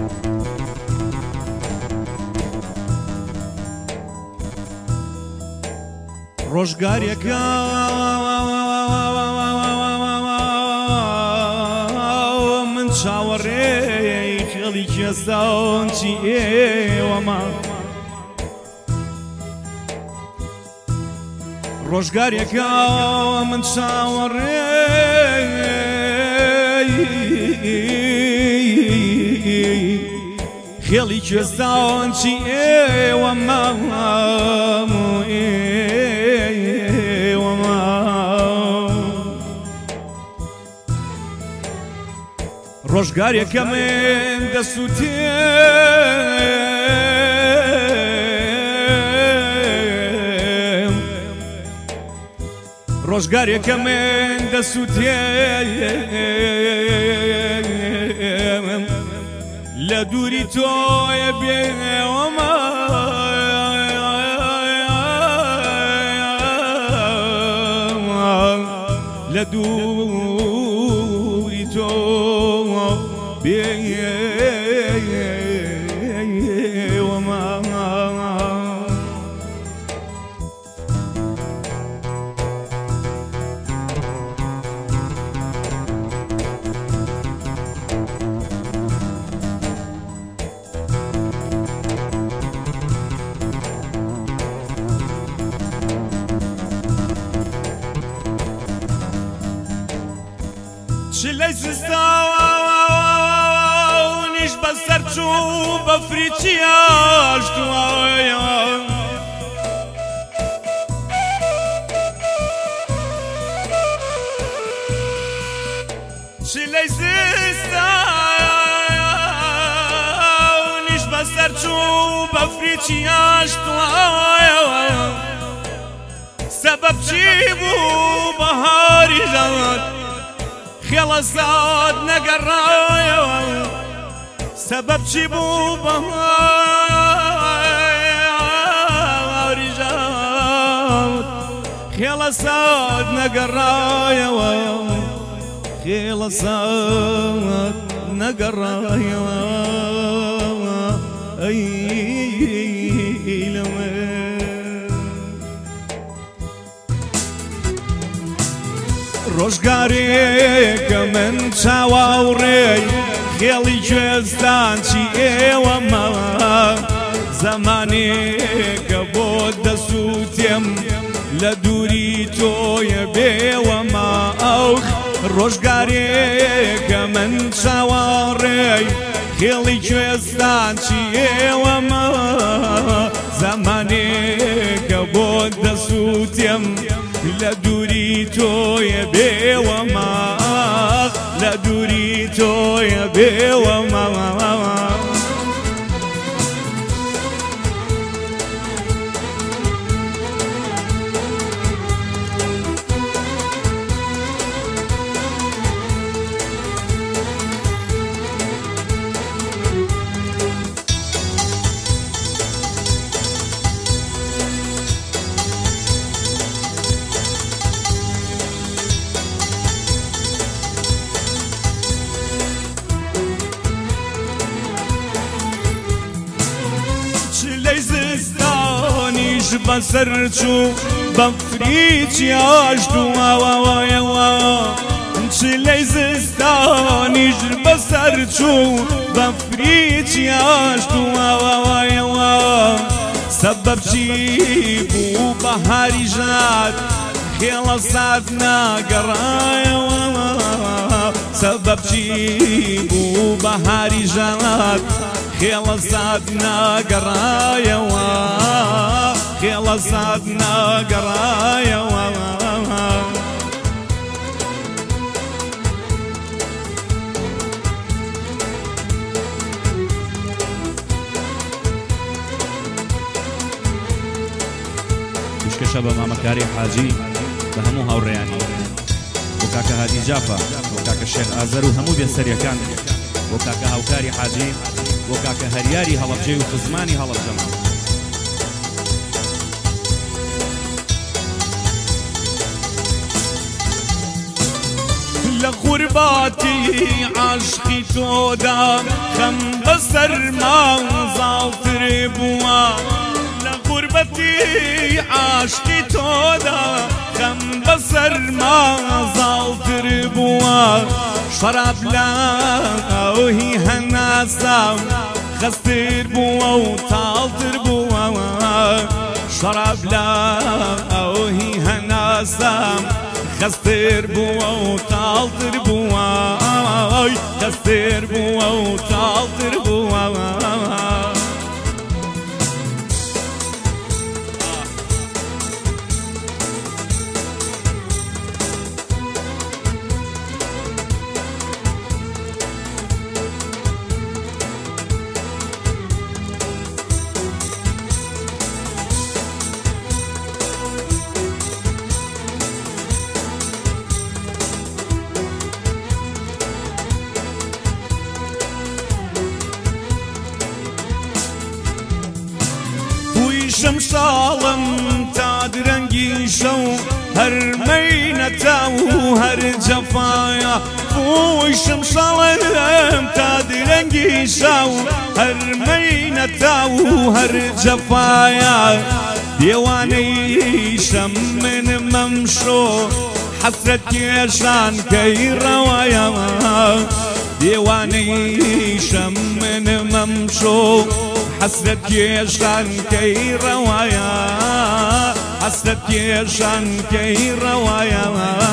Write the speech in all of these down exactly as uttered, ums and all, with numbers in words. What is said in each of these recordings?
ڕۆژگارێکە من چاوەڕێی خێڵی کێزاوچی ئێوەمە ڕۆژگارێکە من چاوەڕێی خێڵی کێزاوچی ئێوەمە ڕۆژگارێکە من دەسووتێم ڕۆژگارێکە من دەسووتێم لە دووری تۆیە بێوەمە لە دووری تۆ چلەی زستانیش بەسەر چوو بە فریچیاش دوایە چلەی زستانیش بەسەر چوو بە فریچیاش دوایە سەبەب چی بوو بەهاری ژەوت خێڵە زاد نەگەڕایەوە سەبەب چی بوو بەهاری ژەوت خێڵە زاد نەگەڕایەوە خێڵە زاد نەگەڕایەوە ئەی لەوێ ڕۆژگارێکە من چاواوڕێی خێڵی کوێستانچی ئێوەمە زەمانێکە بۆ دەسووتێم لە دووری تۆیە بێوەمە ئەو ڕۆژگارێکە من چاواوڕێی خێڵی کوێستانچی ئێوەمە زەمانێکە بۆ دەسووتێم لە دووری تۆیە بێوەمە لە دووری تۆیە بێوەمە بەسەر چوو بە فریچیاش دوایەوە چلەی زستانیش بەسەر چوو بە فریچیاش دوایەوە سەبەب چی بوو بەهاری ژات خێڵە زاد نەگەڕایەوە سەبەب چی بوو بەهاری ژات خێڵە زاد نەگەڕایەوە خێڵە زاد نەگەڕایەوە پیشکەشە بە مامەکاری حاجی بە هەموو هاوڕێیانی بۆ کاکە هادی جافا بۆ کاکە شێخ ئازەر و هەموو بێسەریەکان بۆ کاکە هاوکاری حاجی بۆ کاکە هەریاری هەڵەبجێ و خزمانی هەڵەبجەمە لە خوور قورباتی عاشقی تۆدا خەم بەسەرمان زاڵتر بووە لە قوربەتی عاشقی تۆدا خەم بەسەرمان زاڵتر بووە شەراب لە ئەوهی هەناسام خەستر بووە و تاڵتر بووە شەراب لە ئەوهی هەناسام خەستر بووە و تاڵتر بووە خەستر بووە و تاڵتر بووە شمشاڵم تا درەنگی شەو هەرمەینەتە و هەر جەفایە بووی شمشاڵم تا درەنگی شەو هەرمەینەتە و هەر جەفایە دێوانەی شەم من مەمشۆ حەسرەت کێشان کەیڕەوەیە دێوانەی شەم من مەمشۆ حسرت کێشان کەی ڕەوایە حسرت کێشان کەی ڕەوایە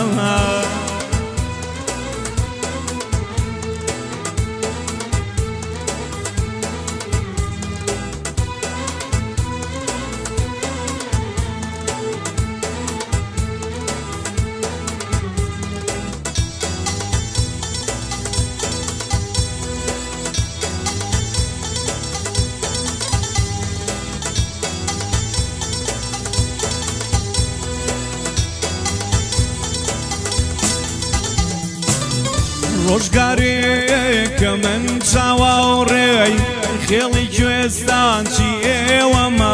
ڕۆژگارێکە من چاوەڕێی خێڵی کوێستانچی ئێوەمە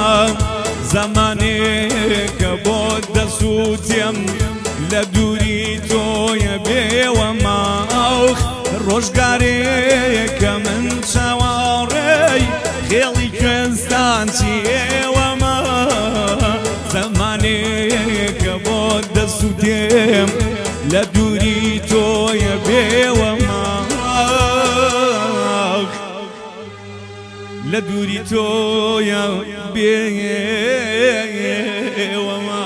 زەمانێکە بۆ دەسووتێم لە دووری تۆیە بێوەمە ڕۆژگارێکە من چاوەڕێی خێڵی کوێستانچی ئێوەمە زەمانێکە بۆ دەسووتێم لە دووری تۆیە بێوەمە لە دووری تۆیە بێوەمە